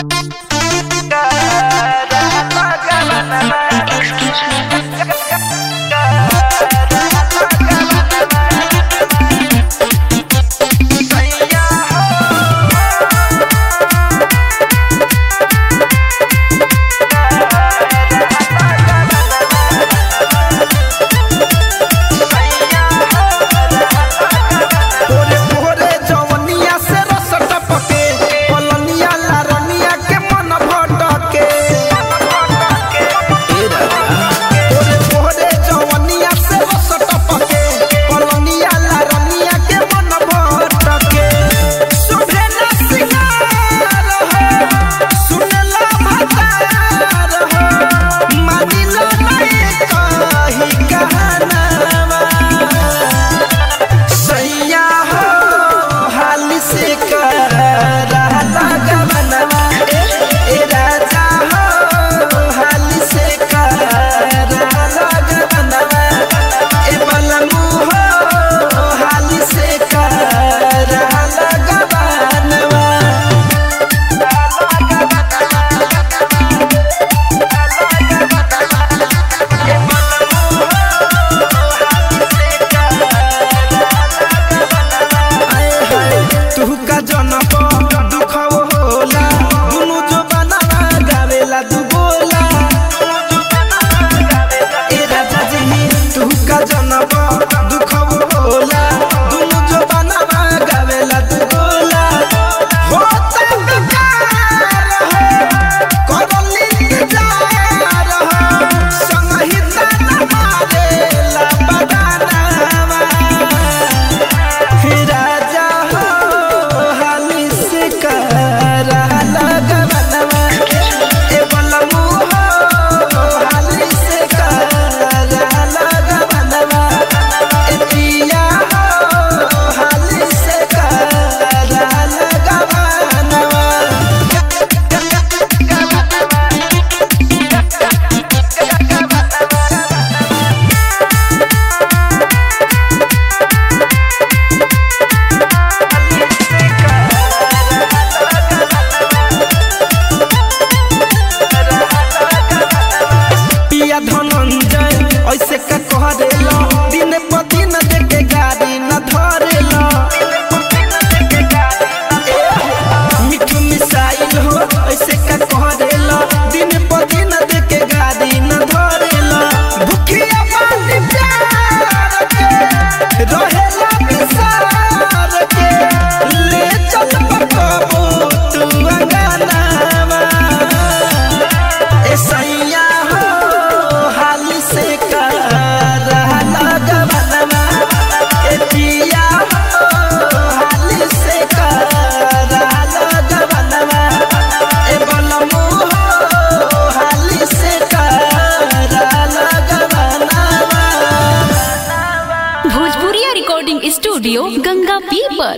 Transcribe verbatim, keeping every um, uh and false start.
ऐसे का कहरेला दिन प दिन देके गाड़ी न धरेला मिठू मिसाइल हो ऐसे का कहरेला दिन प दिन देके गाड़ी न धरेला भूखिया पानी प्यार के रहेला विसार के ले चल पकबो तू अंगनावा ए सैया भोजपुरिया रिकॉर्डिंग स्टूडियो गंगा पीपर।